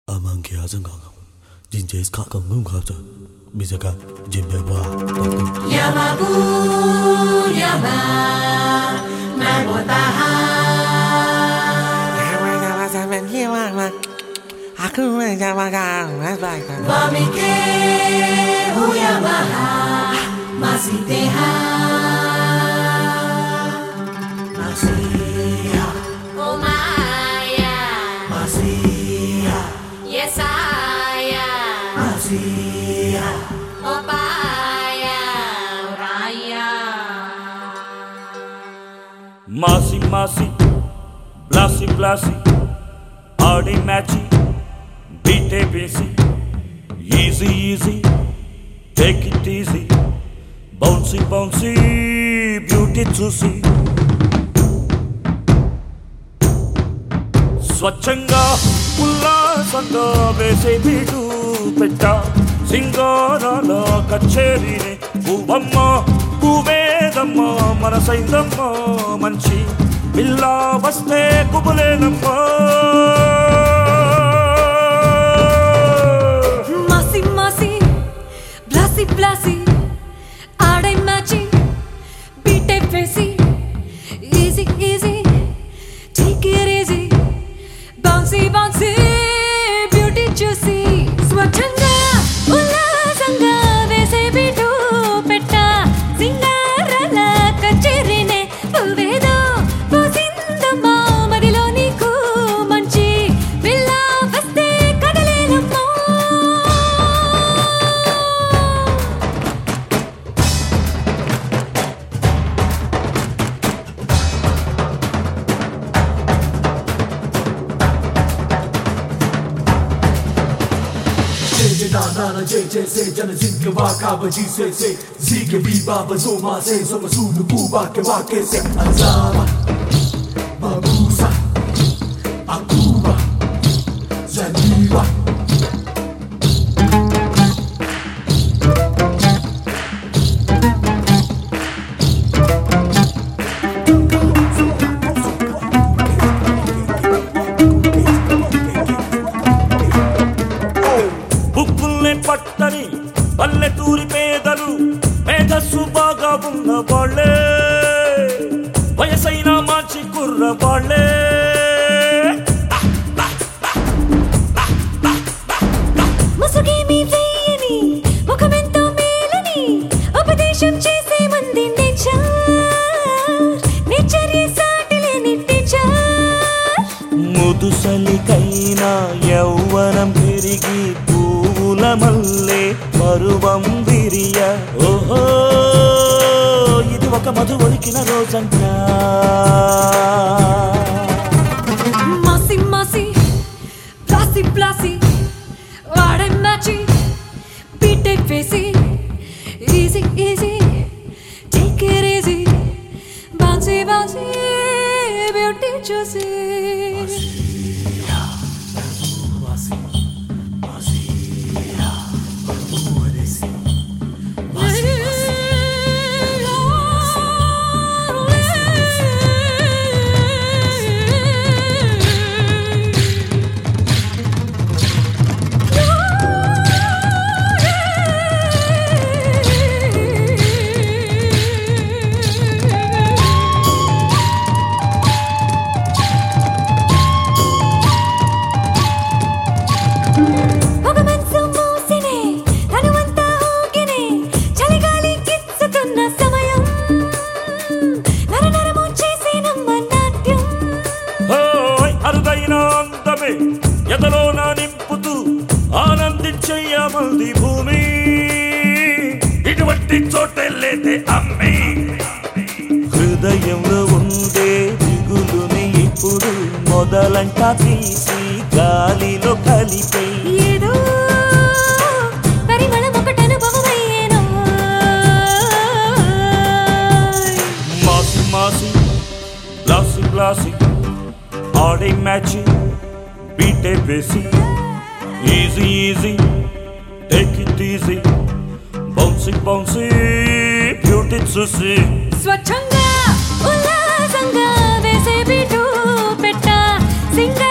아만게아정강 진제스 가강은 갑자 미세가 진배와 야마부 야마 말보다하 밤이게 우야마하 마시테하 마시야 오마야 마시야 예사야 마시야 오빠야 우라야 Masi masi, blasi blasi, aadi matchy, beat it busy, easy easy, take it easy, bouncy bouncy, beauty juicy. స్వచ్ఛంగా ఉల్లాసంగా వేసే వీడు పెట్ట సింగారాల కచేరీని పువ్వమ్మ పువ్వేదమ్మ మనసైందమ్మ మంచి పిల్ల వస్తే కుబులేనమ్మ Masi masi, blasi blasi, aadai matchy, beat it busy, easy easy, take it easy, bouncy bouncy, beauty juicy, swachanga, ullasanga, vese bitu petta, singarala kachirine, pulvedo, posindamma, madilo neeku manchi, villa vaste kadalenamma. JJ Nana JJ say jana zinke waka baji say zige viva bazoma say so sulu kuba ke wake say azama babusa akuba zaniwa బుక్కుల్ని పట్టని పల్లెటూరి పేదలు మేధస్సు బాగా ఉన్న వాళ్ళే వయసైన మంచి కుర్ర వాళ్ళే ముసుగేమి వేయని ముఖమెంతో మేలని ఉపదేశం చేసే మంది నేచర్ సాటిలేని టీచర్ ముదుసలికైనా యౌవనం పెరిగి పూల మల్లె పరువం విరియ ఓహో ఇది ఒక Madhu ఒలికిన రోజంట Masi masi, blasi blasi, aadai matchy, beat it busy, easy easy, take it easy, bouncy bouncy, beauty juicy. ఒక మనసు మూసినే తనువంతా ఊగినే చలిగాలి గిచ్చుతున్న సమయం నరనరము చేసే నమ్మ నాట్యం ఓయ్ అరుదైన అందమే ఎదలోన నింపుతూ ఆనందించయ్యమంది భూమి ఇటువంటి చోటే లేదే అమ్మి హృదయంలో ఉండే దిగులుని ఇప్పుడు మొదలంట తీసి గాలిలో కలిపే ఏదో పరిమళం ఒకటి అనుభవమయ్యేనో మాసి మాసి బ్లాసి బ్లాసి ఆడే మ్యాచి బీటే వేసి easy easy take it easy bouncy bouncy beauty చూసి స్వచ్ఛంగా ఉల్లాసంగా వేసే బిటు పెట్ట సింగ